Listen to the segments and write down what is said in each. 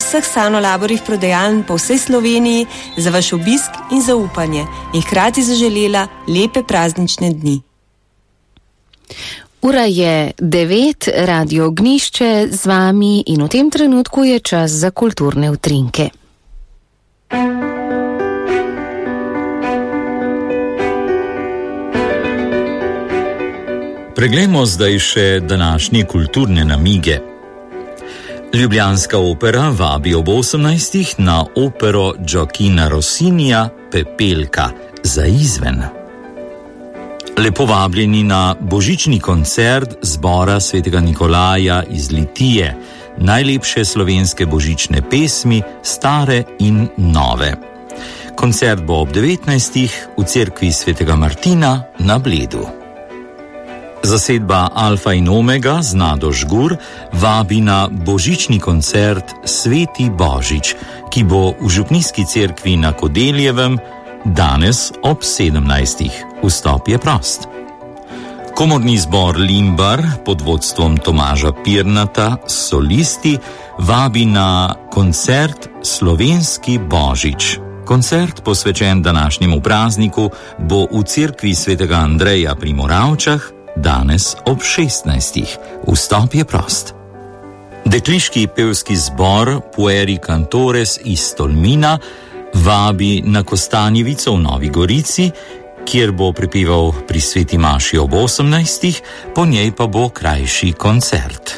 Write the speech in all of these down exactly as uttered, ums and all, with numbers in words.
vseh Sanolaborjih prodajaln po vsej Sloveniji za vaš obisk in zaupanje in hkrati zaželela lepe praznične dni. Ura je devet, Radio Ognjišče z vami in v tem trenutku je čas za kulturne utrinke. Preglejmo zdaj še današnje kulturne namige. Ljubljanska opera vabi ob osemnajstih na opero Gioachina Rossinija Pepelka za izven. Lepo vabljeni na božični koncert zbora svetega Nikolaja iz Litije, najlepše slovenske božične pesmi, stare in nove. Koncert bo ob devetnajstih v cerkvi svetega Martina na Bledu. Zasedba Alfa in Omega z Nado Žgur vabi na božični koncert Sveti Božič, ki bo v župnijski cerkvi na Kodeljevem danes ob sedemnajstih. Vstop je prost. Komorni zbor Limbar pod vodstvom Tomaža Pirnata s solisti vabi na koncert Slovenski Božič. Koncert, posvečen današnjemu prazniku, bo v cerkvi svetega Andreja pri Moravčah danes ob šestnajstih. Vstop je prost. Dekliški pevski zbor Pueri Cantores iz Tolmina vabi na Kostanjevico v Novi Gorici, kjer bo prepeval pri sveti maši ob osemnajstih, po njej pa bo krajši koncert.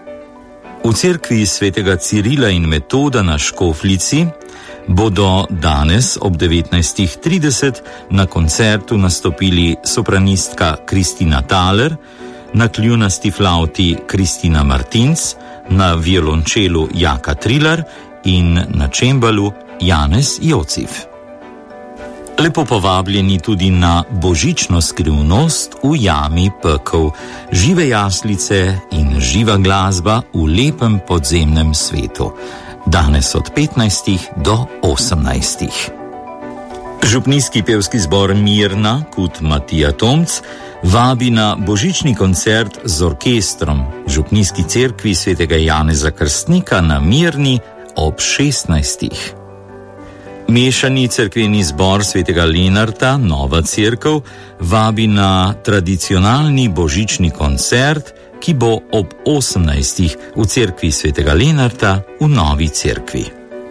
V cerkvi svetega Cirila in Metoda na Škofljici bodo danes ob devetnajstih trideset na koncertu nastopili sopranistka Kristina Thaler, na kljunasti flauti Kristina Martinc, na violončelu Jaka Trilar in na čembalu Janez Jocif. Lepo povabljeni tudi na božično skrivnost v jami pekel, žive jaslice in živa glasba v lepem podzemnem svetu. Danes od petnajstih do osemnajstih. Župnijski pevski zbor Mirna kot Matija Tomc vabi na božični koncert z orkestrom župnijski cerkvi svetega Janeza Krstnika na Mirni ob šestnajstih. Mešani cerkveni zbor svetega Lenarta, Nova cerkev, vabi na tradicionalni božični koncert, ki bo ob osemnajstih v cerkvi svetega Lenarta v Novi cerkvi.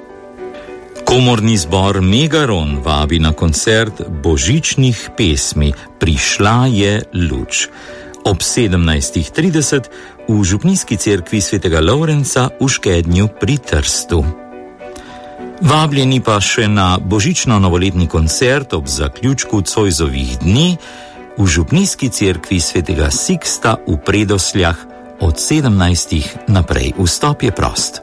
Komorni zbor Megaron vabi na koncert božičnih pesmi Prišla je luč ob sedemnajstih trideset v župnijski cerkvi svetega Lovrenca v Škednju pri Trstu. Vabljeni pa še na božično-novoletni koncert ob zaključku Cojzovih dni v župnijski cerkvi svetega Siksta v Predosljah od sedemnajstih naprej. Vstop je prost.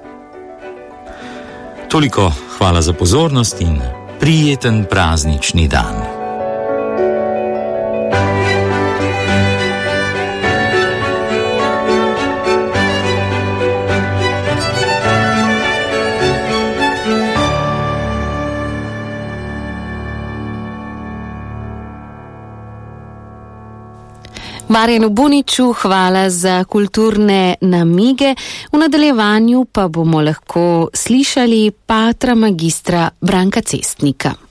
Toliko, hvala za pozornost in prijeten praznični dan. Marjanu Buniču hvala za kulturne namige, v nadaljevanju pa bomo lahko slišali patra magistra Branka Cestnika.